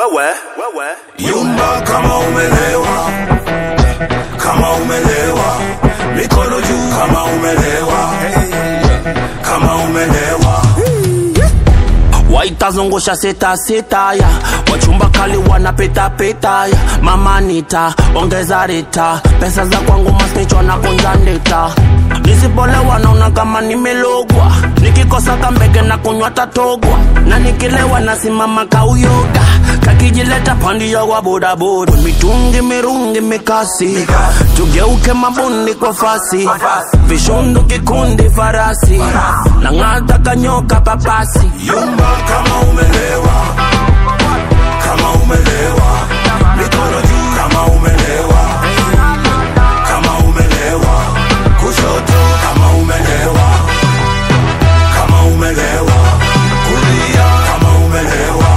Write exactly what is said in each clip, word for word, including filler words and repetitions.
wewe, wewe. Yumba kama umelewa, kama umelewa, mikono juu kama umelewa, kama umelewa. Waitazungusha seta seta ya wachumba kali wanapeta peta ya mama nita ongeza rita pesa za kwangu masnicho na kunjandeta nisipolewa naona kama nimelogwa nikikosa kambege na kunywa tatogwa na nikilewa nasimama kauyoga kakijileta pandia wa boda boda mitungi mirungi mikasi tugeuke mabundi kwa fasi vishundu kikundi farasi na ngata kanyoka papasi. Yumba kama umelewa, kama umelewa, mikono juu kama umelewa, kama umelewa, kushoto kama umelewa, kama umelewa, kulia kama umelewa,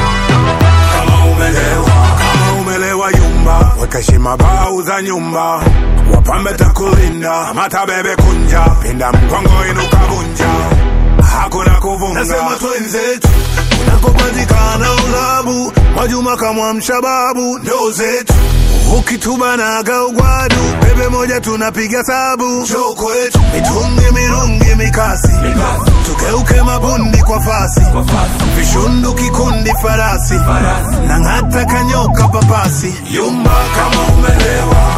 kama umelewa, kama umelewa. Yumba weka shima bau za nyumba, wapambe takulinda, mata bebe kunja, pinda mkongo inuka bunja, hakuna kuvunga. Nasema twenzetu unakopatikana ulabu, Mwajuma kama mshababu ndo zetu, ukitubanaga ugwadu bebe moja tunapiga sabu, njoo kwetu mitungi mirungi mikasi, mikasi. Tukeuke mabundi kwa fasi, kwa fasi. Vishundu kikundi farasi, farasi. Na ngata kanyoka papasi. Yumba kama umelewa,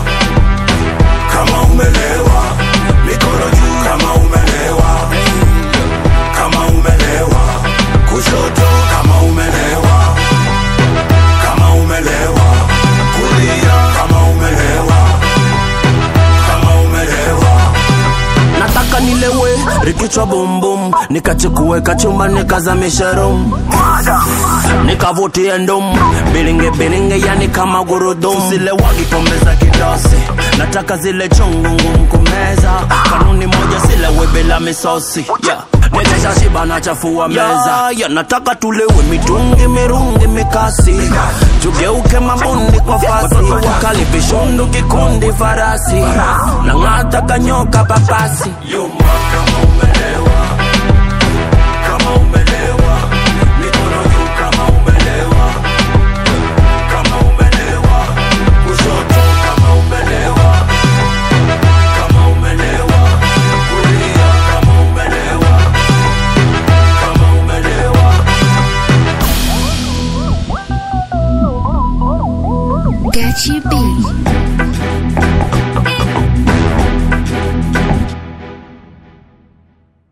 kama umelewa, mikono juu kama umelewa, kama umelewa, kushoto kama umelewa, kama umelewa, kulia kama umelewa, kama umelewa. Nataka nilewe rikichwa bum bum nikachukue kachumba nikazamisha rum nikavutie ndum bilinge bilinge yani kama gurudum zile wagi pombe za kidasi nataka zile chungu ngumu kumeza kanuni moja zile webela misosi yeah. Nilesha shiba na chafua meza yeah, yeah. Nataka tulewe mitungi mirungi mikasi tugeuke mabundi kwa fasi wakali vishundu kikundi farasi na ngata kanyoka papasi. Yumba kama umelewa.